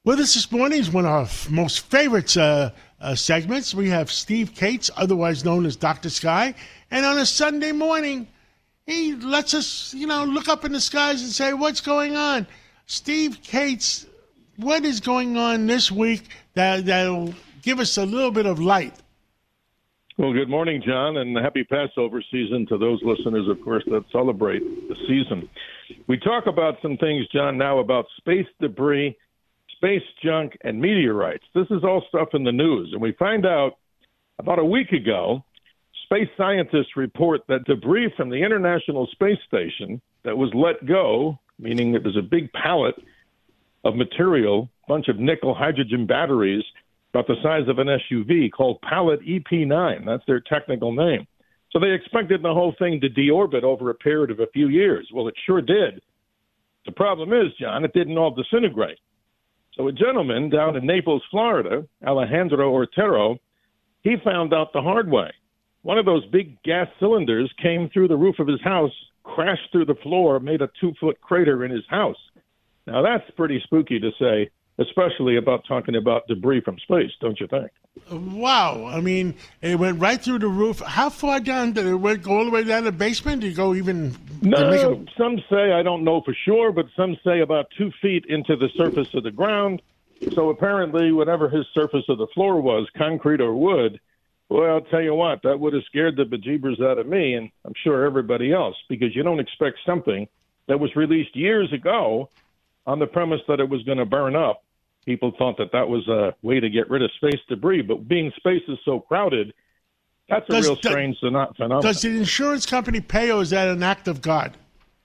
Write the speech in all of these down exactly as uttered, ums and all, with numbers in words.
With us this morning is one of our f- most favorite uh, uh, segments. We have Steve Kates, otherwise known as Doctor Sky. And on a Sunday morning, he lets us, you know, look up in the skies and say, what's going on? Steve Kates, what is going on this week that, that'll give us a little bit of light? Well, good morning, John, and happy Passover season to those listeners, of course, that celebrate the season. We talk about some things, John, now about space debris, space junk, and meteorites. This is all stuff in the news, and we find out about a week ago, space scientists report that debris from the International Space Station that was let go, meaning it was a big pallet of material, a bunch of nickel hydrogen batteries, about the size of an S U V, called Pallet E P nine. That's their technical name. So they expected the whole thing to deorbit over a period of a few years. Well, it sure did. The problem is, John, it didn't all disintegrate. So a gentleman down in Naples, Florida, Alejandro Ortero, he found out the hard way. One of those big gas cylinders came through the roof of his house, crashed through the floor, made a two-foot crater in his house. Now, that's pretty spooky to say, especially about talking about debris from space, don't you think? Wow. I mean, it went right through the roof. How far down did it went, go all the way down the basement? Did it go even... No, make a... some say, I don't know for sure, but some say about two feet into the surface of the ground. So apparently, whatever his surface of the floor was, concrete or wood, well, I'll tell you what, that would have scared the bejeebers out of me, and I'm sure everybody else, because you don't expect something that was released years ago on the premise that it was going to burn up. People thought that that was a way to get rid of space debris, but being space is so crowded, that's a does, real strange does, phenomenon. Does the insurance company pay, or is that an act of God?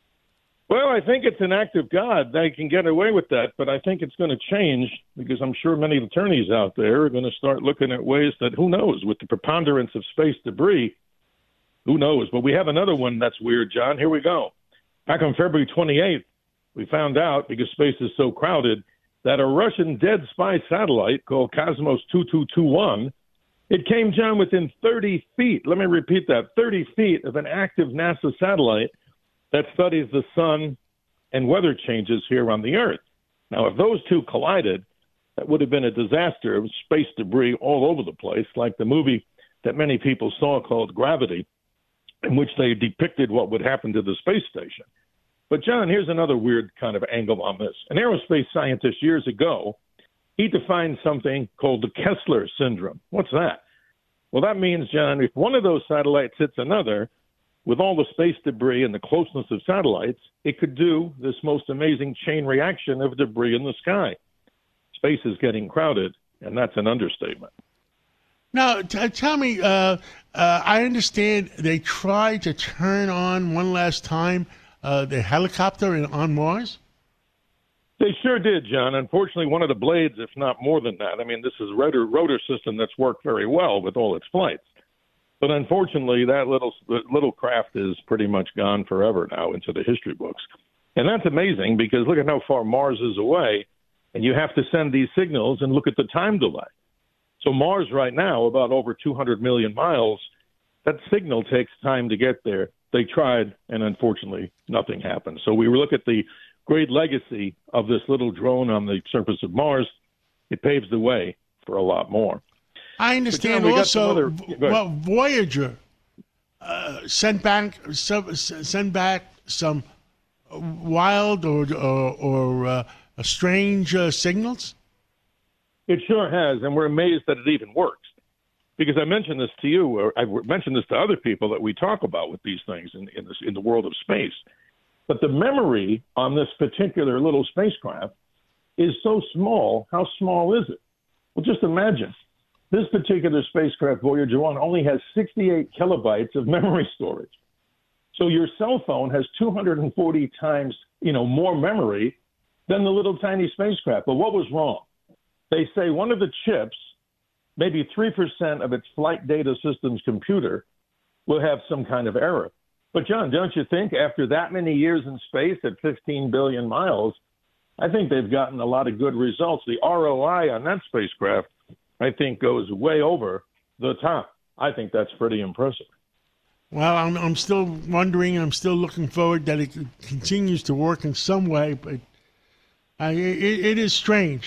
Well, I think it's an act of God. They can get away with that, but I think it's going to change because I'm sure many attorneys out there are going to start looking at ways that, who knows, with the preponderance of space debris, who knows. But we have another one that's weird, John. Here we go. Back on February twenty-eighth, we found out, because space is so crowded, that a Russian dead spy satellite called Cosmos two two two one, it came down within thirty feet. Let me repeat that, thirty feet of an active NASA satellite that studies the sun and weather changes here on the Earth. Now, if those two collided, that would have been a disaster of space debris all over the place, like the movie that many people saw called Gravity, in which they depicted what would happen to the space station. But, John, here's another weird kind of angle on this. An aerospace scientist years ago, he defined something called the Kessler syndrome. What's that? Well, that means, John, if one of those satellites hits another, with all the space debris and the closeness of satellites, it could do this most amazing chain reaction of debris in the sky. Space is getting crowded, and that's an understatement. Now, t- tell me, uh, uh, I understand they tried to turn on one last time uh, the helicopter in, on Mars? They sure did, John. Unfortunately, one of the blades, if not more than that, I mean, this is a rotor, rotor system that's worked very well with all its flights. But unfortunately, that little little craft is pretty much gone forever now into the history books. And that's amazing because look at how far Mars is away, and you have to send these signals and look at the time delay. So Mars right now, about over two hundred million miles, that signal takes time to get there. They tried, and unfortunately, nothing happened. So we look at the great legacy of this little drone on the surface of Mars. It paves the way for a lot more. I understand John, also, other, well, Voyager uh, sent back some, sent back some wild or or, or uh, strange uh, signals. It sure has, and we're amazed that it even works. Because I mentioned this to you, or I've mentioned this to other people that we talk about with these things in in, this, in the world of space. But the memory on this particular little spacecraft is so small. How small is it? Well, just imagine. This particular spacecraft, Voyager one, only has sixty-eight kilobytes of memory storage. So your cell phone has two hundred forty times, you know, more memory than the little tiny spacecraft. But what was wrong? They say one of the chips, maybe three percent of its flight data system's computer, will have some kind of error. But, John, don't you think after that many years in space at fifteen billion miles, I think they've gotten a lot of good results. The R O I on that spacecraft, I think, goes way over the top. I think that's pretty impressive. Well, I'm, I'm still wondering, I'm still looking forward that it continues to work in some way, but I, it, it is strange.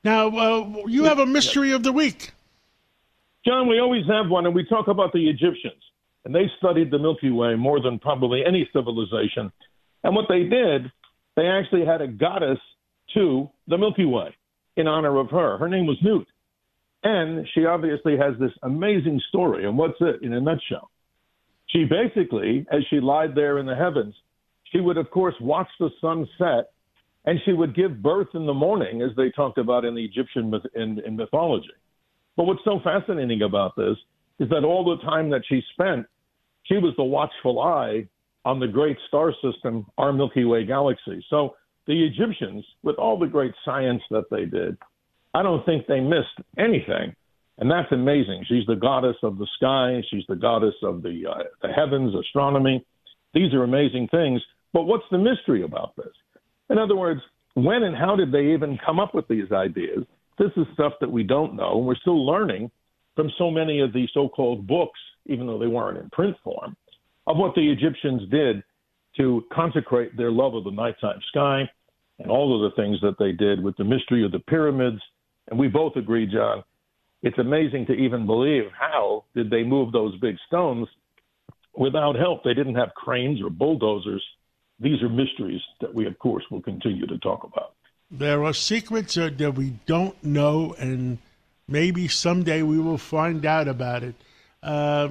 Now, uh, you have a mystery of the week. John, we always have one, and we talk about the Egyptians. And they studied the Milky Way more than probably any civilization. And what they did, they actually had a goddess to the Milky Way in honor of her. Her name was Nut. And she obviously has this amazing story. And what's it in a nutshell? She basically, as she lied there in the heavens, she would, of course, watch the sun set, and she would give birth in the morning, as they talked about in the Egyptian myth, in, in mythology. But what's so fascinating about this is that all the time that she spent, she was the watchful eye on the great star system, our Milky Way galaxy. So the Egyptians, with all the great science that they did, I don't think they missed anything. And that's amazing. She's the goddess of the sky. She's the goddess of the, uh, the heavens, astronomy. These are amazing things. But what's the mystery about this? In other words, when and how did they even come up with these ideas? This is stuff that we don't know. And we're still learning from so many of the so-called books, even though they weren't in print form, of what the Egyptians did to consecrate their love of the nighttime sky and all of the things that they did with the mystery of the pyramids. And we both agree, John, it's amazing to even believe how did they move those big stones without help. They didn't have cranes or bulldozers. These are mysteries that we, of course, will continue to talk about. There are secrets uh, that we don't know, and maybe someday we will find out about it. Uh,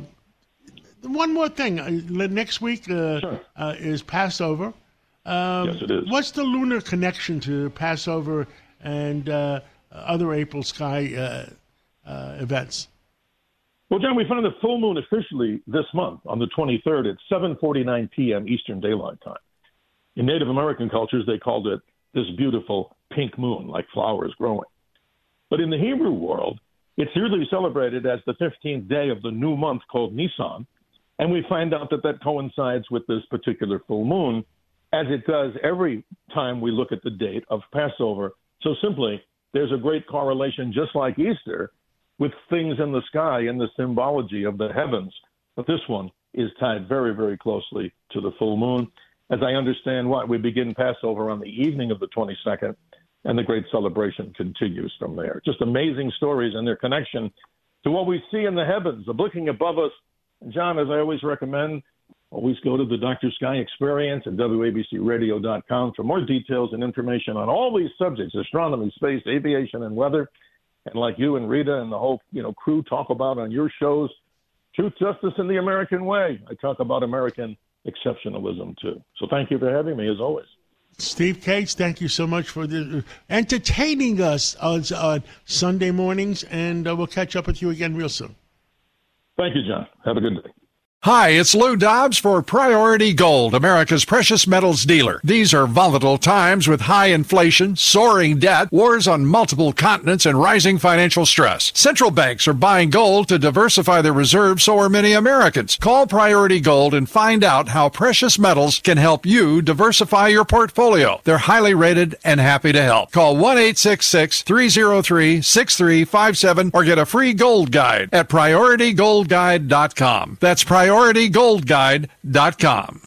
one more thing. Uh, next week uh, sure. uh, is Passover. Um, yes, it is. What's the lunar connection to Passover and uh, other April sky uh, uh, events? Well, John, we found the full moon officially this month on the twenty-third at seven forty-nine p.m. Eastern Daylight Time. In Native American cultures, they called it this beautiful pink moon, like flowers growing. But in the Hebrew world, it's usually celebrated as the fifteenth day of the new month called Nisan, and we find out that that coincides with this particular full moon, as it does every time we look at the date of Passover. So simply, there's a great correlation, just like Easter, with things in the sky and the symbology of the heavens. But this one is tied very, very closely to the full moon. As I understand what, we begin Passover on the evening of the twenty-second, and the great celebration continues from there. Just amazing stories and their connection to what we see in the heavens, the looking above us. And John, as I always recommend, always go to the Doctor Sky Experience at W A B C radio dot com for more details and information on all these subjects, astronomy, space, aviation, and weather. And like you and Rita and the whole you know crew talk about on your shows, truth, justice, and the American way. I talk about American exceptionalism, too. So thank you for having me, as always. Steve Kates, thank you so much for the, entertaining us on, on Sunday mornings, and uh, we'll catch up with you again real soon. Thank you, John. Have a good day. Hi, it's Lou Dobbs for Priority Gold, America's precious metals dealer. These are volatile times with high inflation, soaring debt, wars on multiple continents, and rising financial stress. Central banks are buying gold to diversify their reserves, so are many Americans. Call Priority Gold and find out how precious metals can help you diversify your portfolio. They're highly rated and happy to help. Call one eight six six, three oh three, six three five seven or get a free gold guide at priority gold guide dot com. That's priority gold guide dot com.